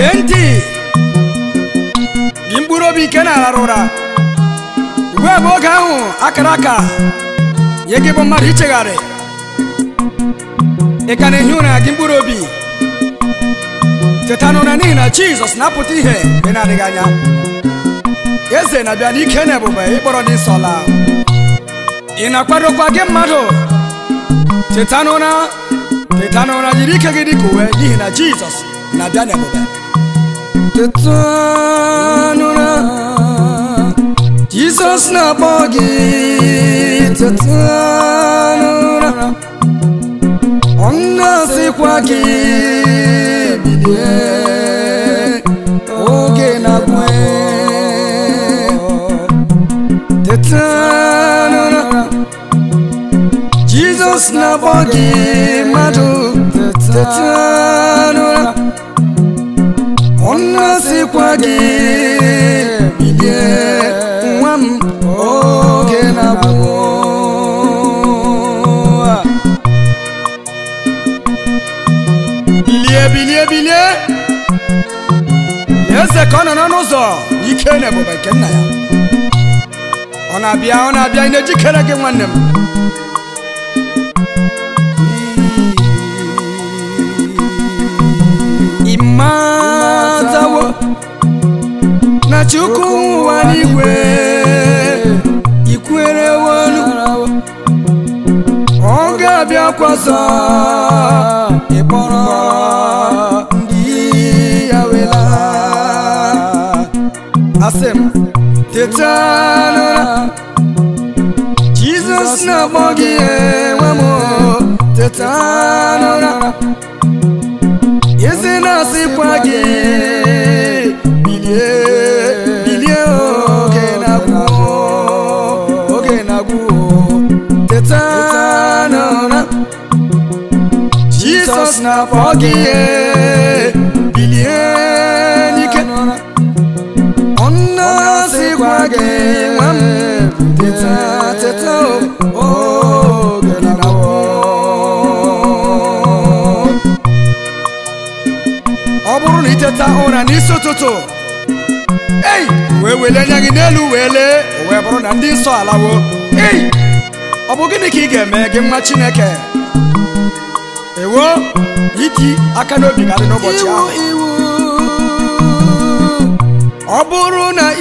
Genti Gimburobi Kena Rora Webo Gamu Akaraka Yegibo Marichegare Ekane Nyuna Gimburobi Tetano na nina Jesus na puti he Benadeganya Yese na biani kene bube Iboro di sola Inakwado kwa gemado Tetano na jirike gidi kuwe Nihi na Jesus na biani bube Tetano na Jesus na bogi Tetano na Onna si kwa ki Bidye Oge na kwe Tetano na Jesus na bogi madu Tetano na Onna si kwa ki Bidye Wam Oge na kwe Bilie Yese kono na nuzo Yikene boba kenna ya Ona bia ine jikere ge nwannem Imazawo Na chuku wanigwe Ikwere wanu Onga bia kwaso Ibora Ndi Yawela Asem Tetano na Jesus na bogi wamo Tetano na Yese na sipagi Bilie Oge na guo Tetano na Jesus na bogi Bilie Nike Onna si kwage wam Teta Oge na guo Oburu ni teta ora ni sototo Hey wele nyangi nelu wele Weburu na ndi nso alawo Hey Obu gini ki geme gemma Chineke Ewo Iti aka n'obi gari n'ụbọchị ahụ Oburu na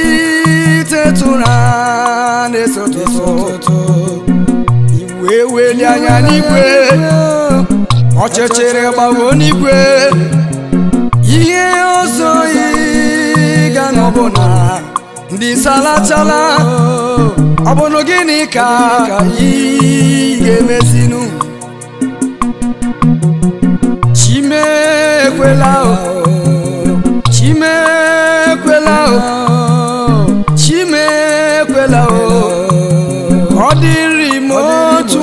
itetuna n'esototo Iwe weli anya n'igwe Ọchịchịrị gbawo n'igwe Ihe ọzọ ịga n'ọbụna Ndị salachala Ọbụnụ gịnị ka ị ga-emezinu Chimekwela Ọ dịrị m otu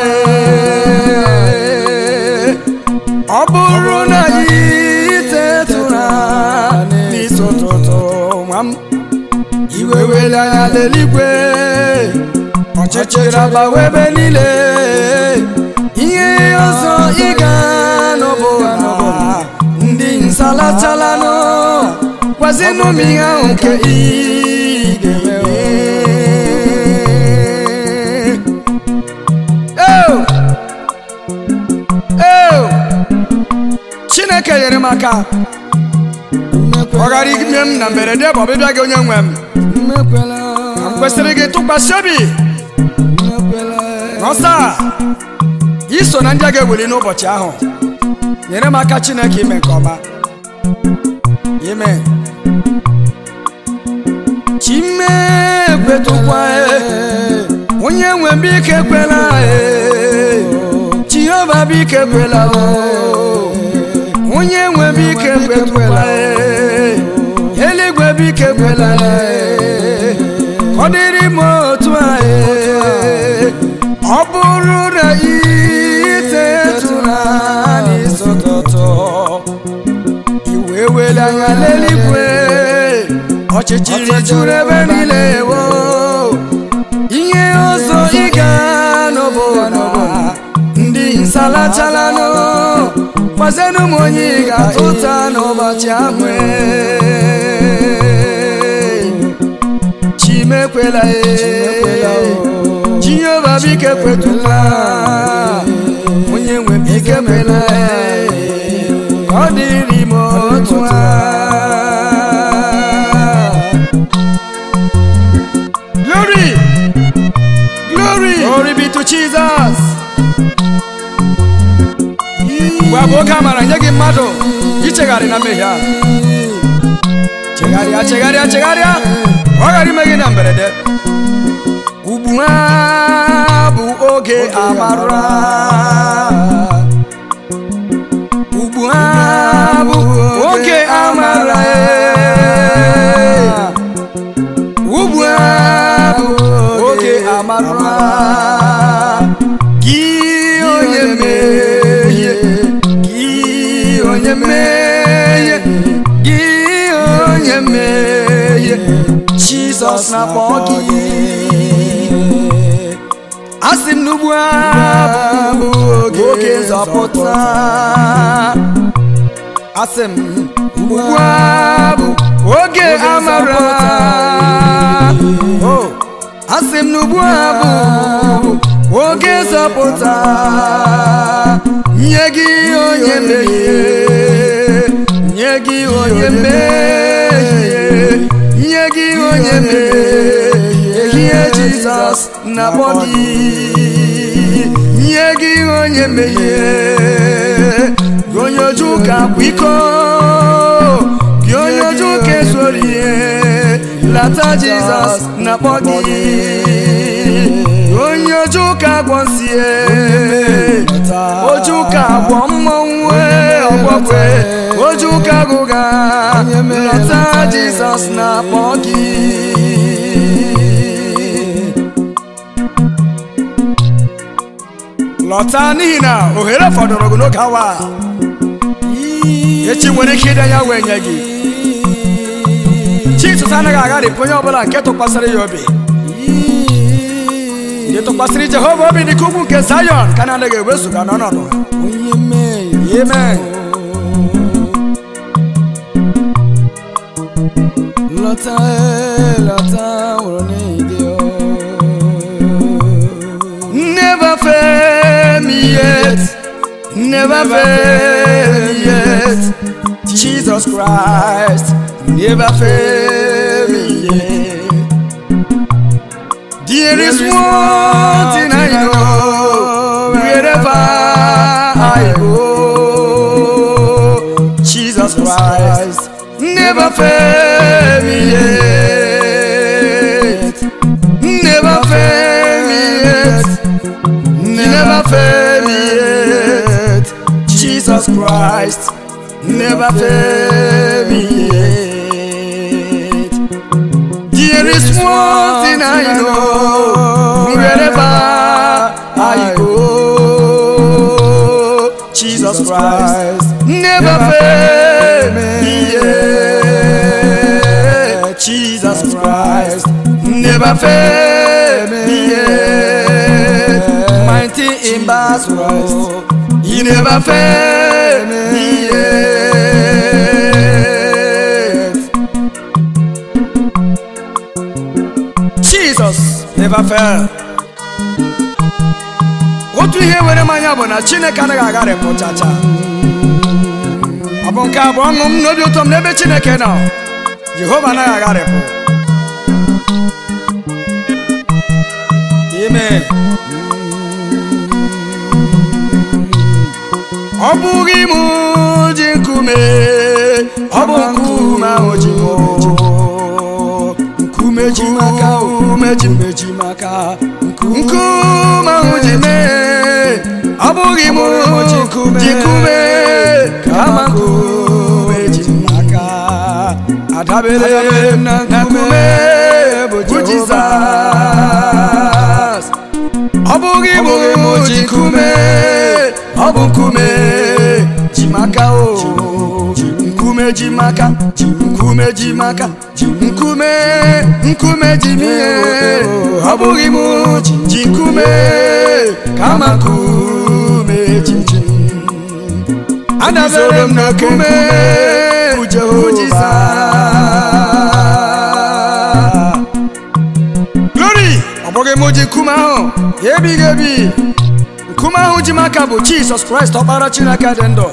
Ọ bụrụ na itetụra n'isotụtụ nwam Iwe wele anya n'eluigwe Ọchịchịrị agbawa ebe niile Ihe ọzọ ịga n'ọbụna Ndị nsalachalanụ Kwazinu m ihe ahụ nke ị ga-eme Chineke nyere m aka Ọ gara ime m na mberede bụ ọbịbịa gị onye nwe m Ka m kwesịrị gị tụkwasị obi N'ọsa iso na ndị a ga-eweli n'ụbọchị ahụ Nyere m aka Chineke ime nke ọma Amen Chimekwetukwa Onye nwe bike kwela Jehova bike kwela Onye nwe bike kwela Eluigwe bike kwela Ọ dịrị m otu Ọ bụrụ na itetụra n'isotụtụ Iwe wele anya n'eluigwe Ọchịchịrị juru ebe niile Ihe ọzọ ịga n'ọbụna Ndị nsalachalano gọzienụ m onye ị ga-atụta n'ụbọchị ahụ chimekwela Jehova biko ekwetụla onye nwe m ike mela ọ dịrị m otu a. Glory, glory, glory be to Jesus. Mgbe abụọ ka amara nye gị mmadụ ichegharị na mmehie a, chegharịa ọ ghara ime gị na mberede. Ugbu a bụ oge amara, ugbu a bụ oge amara, ugbu a bụ oge amara. Gị onye mmehie, gị onye mmehie, gị onye mmehie, Jizọs na-akpọ gị. Asị m n'ugbu a bụ oge nzọpụta, asị m ugbu a bụ oge amara, asị m n'ugbu a bụ oge nzọpụta. Nye gị onye mmehie, nye gị onye mmehie, nye gị onye mmehie, ehihie Jizọs na-akpọ gị. Nye gị onye mmehie, gị onye oju ka bụ iko, gị onye oju ka ezuru ihe, lata Jizọs na-akpọ gị. Onye oju ka gwọ nsie, oju ka gwọ mmọnwụ ọgbọgwe, oju ka gụga, lata Jizọs na-akpọ gị. Lọta n'ihi na ohere fọdụrụ gị n'oge awa echi nwere ike ịdị anya wee nye gị. Jizọs anaghị agharịpụ onye ọbụla nke tụkwasịrị ya obi. Ndị tụkwasịrị Jehova obi dị ka ugwu nke Zayọn ka na-anaghị ewezuga n'ọnọdụ. Amen. Lọta nwụrụ n'ide o. Never fail me yet, never fail me yet, Jesus Christ, never fail me yet. There is one thing I know, wherever I go, Jesus Christ, never fail me yet, never fail me yet, never fail me yet, Jesus Christ, never fail me yet. There is one thing I know, wherever I go, Jesus Christ, never fail me yet, Jesus Christ, never fail me yet. Mighty in battle, He never failed me yet. Jesus never failed. Otu ihe were manya bụ na Chineke anaghị agharịpụ chacha. Ọ bụ nke abụọ ọṅụ m n'obi ụtọ m n'ebe Chineke nọ. Jehova anaghị agharịpụ. Amen. Ọ bụghị m ji nkume, ọ bụ nkume ahụ ji m, nkume ji maka, nkume ji maka, nkume ahụ ji mee. Ọ bụghị m ji nkume, kama nkume ji maka, adabere na nkume bụ Jizọs. Ọ bụghị m ji nkume, ọ bụ nkume ji maka o, nkume ji maka, nkume ji maka, nkume ji mie. Ọ bụghị m ji nkume, kama nkume ji. adabere m na nkume Jehova. Glory ọ bụghị m ji nkume ahụ ebighị ebi, nkume ahụ ji maka bụ Jesus Christ ọkpara Chineke dị ndụ.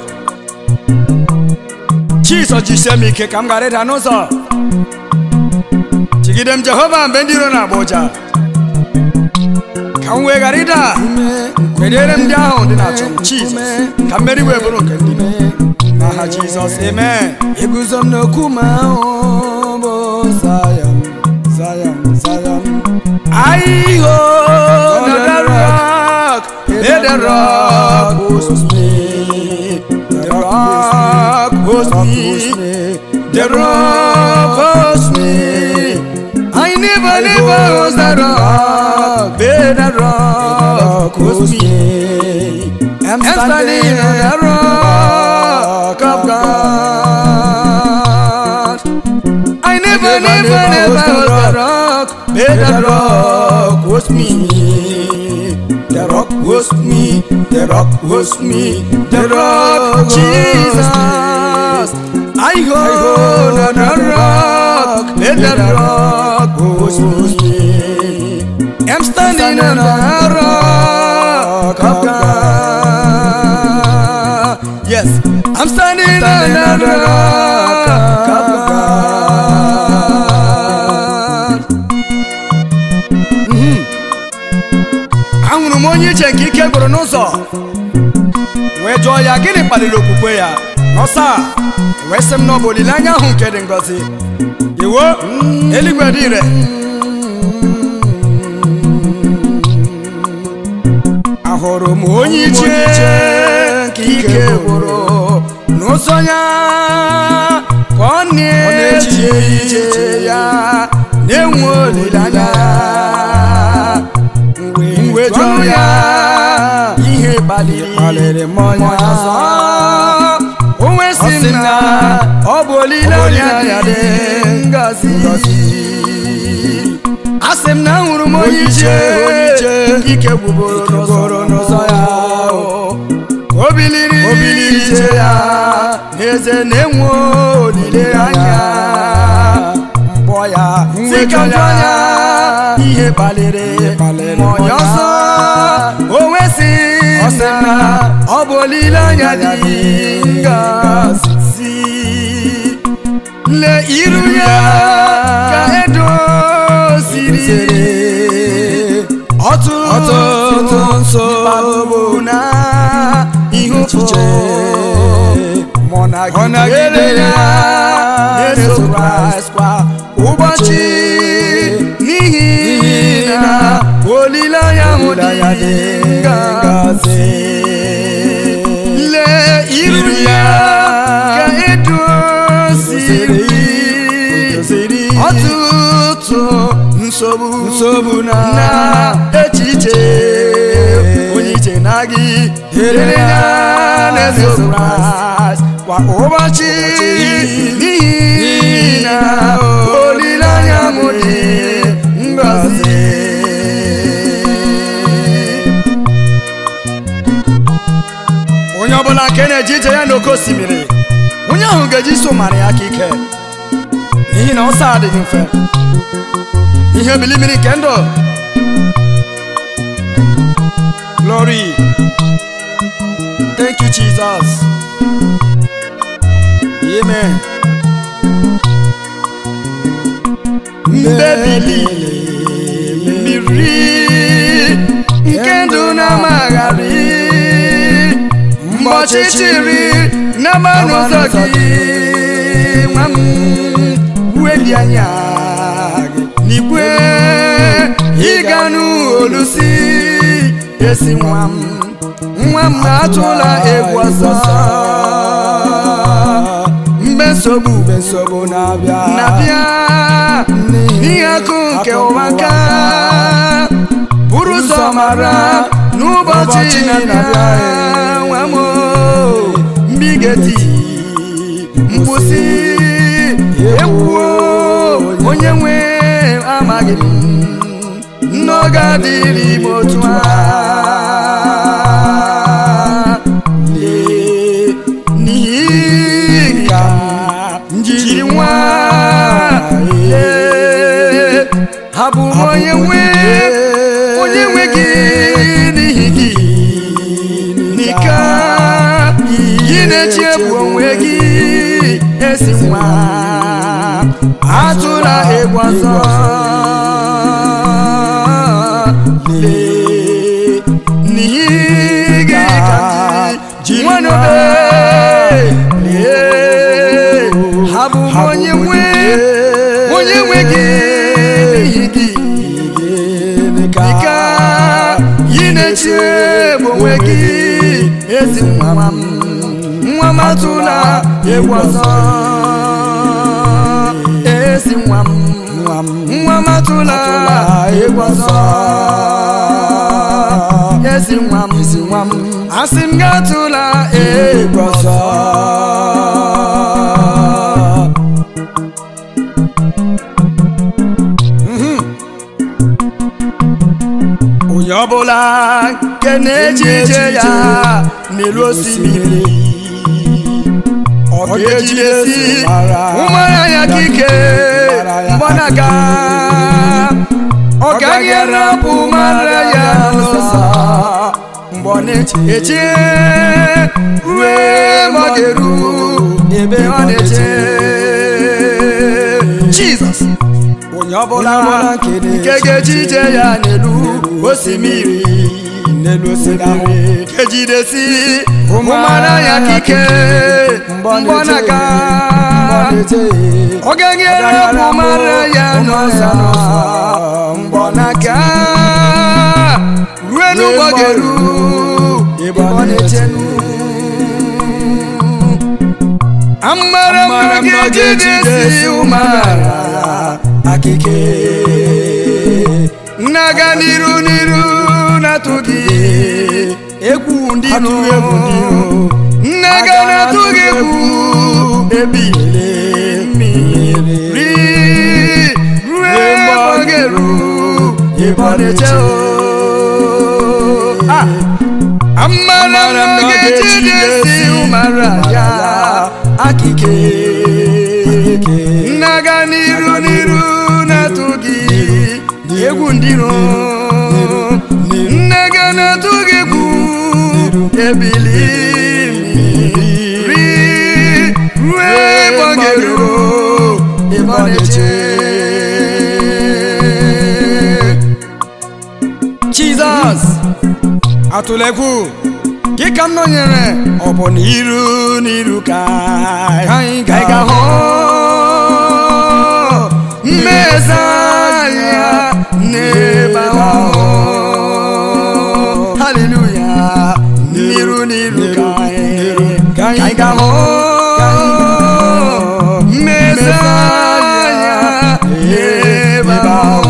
Jesus jisie m ike ka m ghara ịda n'ụzọ, jigide m Jehova mgbe ndị iro na-agba ụja, ka m wee ghara ịda. Kwenyere m ndị ahụ ndị na-achọ m Jesus, ka mmeri wee bụrụ nke ndị m n'aha Jizọs, amen. Eguzo m n'okume ahụ bụ Zion, Zion, Zion. I hold the rock, the rock was me, the rock was me, the rock was me. I never was the rock, the rock was me. I'm standing on the rock of God. I never was the rock, the rock was me. The rock was me, the rock was me, the rock Jesus. I hold on the rock, the rock was me. I'm standing on the rock of God. Yes, I'm standing on the rock of God. Ahụrụ m onye iche nke ike gwụrụ n'ụzọ, wee jụọ ya gịnị kpaliri okwukwe ya. Ọsa wee sị m na ọ bụ olileanya ahụ nke dị ngọzi. Iwo eluigwe dị ire. Ahụrụ m onye iche nke ike gwụrụ n'ụzọ ya, ka ọ na-eche iche ya na-enwe olileanya. Mgbe jụọ ya ihe kpaliri mmụọ ọzọ, o wee sị m na ọ bụ olileanya dị ngọzi. Asị m na ahụrụ m onye iche ike gwụboro n'ụzọ ya, o biliri ije ya n'eze na-enwe olileanya. Mkpọ ya si ka njọ ya ihe kpaliri mmụọ ya ọzọ, o wee sị na ọ bụ olileanya dị ngọzi. Lee iru ya ka edoziri ọtụtụ nsogbu na ihe ụfụche, ọ nagide ya na-eso Kraịst kwa ụbọchị, n'ihi na olileanya ahụ dị ngọzi. Lee iru ya ka edoziri ọtụtụ nsogbu na echiche, onye iche na gị dere ya na-eso Kraịst kwa ụbọchị, n'ihi na olileanya ahụ dị ngọzi. Onye ọbụla nke na-eje ije ya n'oke osimiri, onye ahụ ga-eji isi ụmarị ya aka ike, n'ihi na ọsọ adịghị mfe. Ihe bilimiri nke ndụ. Glory, thank you Jesus, amen. Mbebili mmiri nke ndụ na-amagharị, mgbe ọchịchịrị na-agba n'ụzọ gị, nwa m weli anya n'igwe ịga n'olusi esi nwa m atụla egwu ọzọ. Mgbe nsogbu na-abịa n'ihe akụ nke ụwa ka bụrụ ụzọ mara n'ụbọchị na-abịa. Nwa m mgbe ị ga-eti mkpụsị egwu onye nwe amaghị m n'oge adịrị m otu a. onye nwe gị n'ihi gị n'ike gị na-echegbu onwe gị ezi nwa atụla egwu ọzọ n'ihi gị ka ji nwanube abụ onye nwe gị n'ihi gị n'ike gị na-echegbu onwe gị ezi nwa m atụla egwu ọzọ ezi nwa m atụla egwu ọzọ ezi nwa m asị m gị atụla egwu ọzọ onye ọbụla nke na-eje ije ya n'elu osimiri ọ ga-ejidesi ụmụara ya ka ike mgbanaga ọ gaghị erapụ ụmụara ya n'ụzọ mgbe ọ na-eche ruo ebe ọ ga-eru ebe ọ na-eche Jizọs onye ọbụla nke ga-eje ije ya n'elu osimiri kejidesi ụmụara ya ka ike mgbanaga ọ gaghị erapụ ụmụara ya n'ụzọ mgbanaga ruo n'ụgbọ ga-eru ebe ọ na-echenu amara mma ga-ejidesi ụmụara aka ike na-aga n'iru na-atụghị egwu ndị iro nnaga na-atụghị egwu ebile mmiri ruo ebe ọ ga-eru ebe ọ na-eche amara m ga-ejidesi ụmụara ya aka ike nnaga n'iru na-atụghị egwu ndị iro nnaga na-atụghị egwu ebili ruo ebe ọ ga-eru ebe ọ na-eche Jizọs atụla egwu gị ka m nọnyere ọ bụ n'iru ka anyị ga-ahụ mmeza ya n'ebe ahụ haleluya n'iru ka anyị ga-ahụ mmeza ya n'ebe ahụ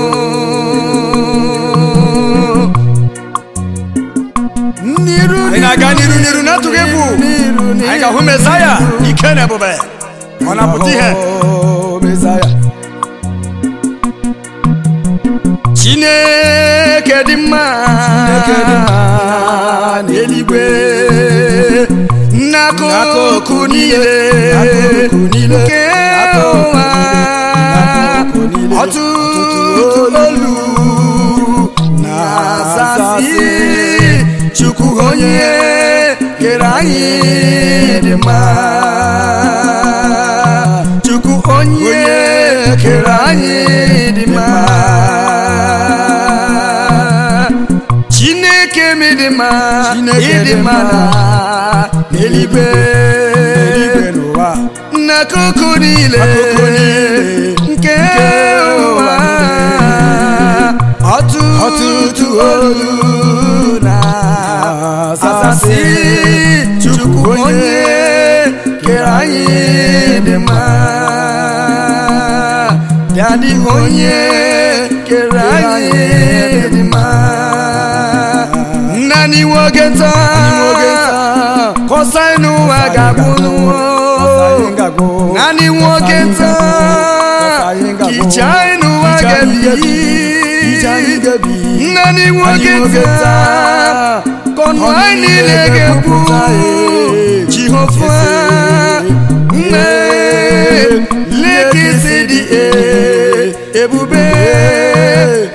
anyị na-aga n'iru na-atụghị egwu anyị ga-ahụ Mesaya ike na ebube ọ na-apụta ihe Chineke dị mma n'eluigwe n'akụkụ niile nke ụwa ọtụtụ olu na-asasị Chukwu onye kere anyị dị mma Chukwu onye kere anyị dị mma Chineke m dị mma ịdị mma n'eluigwe n'ụwa n'akụkụ niile nke ụwa ọtụtụ olu na-asasị Chukwu onye kere anyị dị mma Dadị onye kere anyị dị mma naanị nwoke taa kọsa n'ụwa ga-agwụ naanị nwoke taa kichaa n'ụwa ga-ebi naanị nwoke taa kọnụ anyị niile ga-ekwu Jehova nne lekisi dị ebube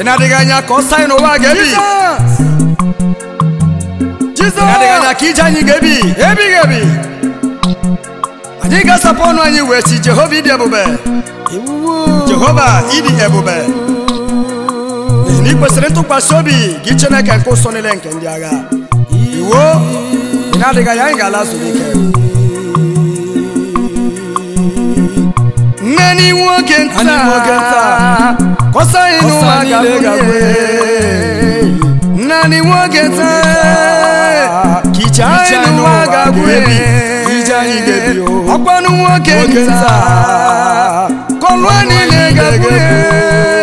na-adịghị anya ka ọ saa n'ụwa ga-ebi na-adịghị anya ka ije anyị ga-ebi ebighị ebi anyị ga-asapụ ọnụ anyị wee si Jehova ịdị ebube Jehova ịdị ebube n'ihi na ị kwesịrị ntụkwasị obi gị Chineke nke ụsọ niile nke ndị agha iwo na-adịghị anya anyị ga-ala zuru ike nne nwoke nta kọsa anyị n'ụwa ga-abụnye nne nwoke nta kicha anyị n'ụwa ga-abụnye ọkwanụ nwoke nta kọlụọ niile ga-abụnye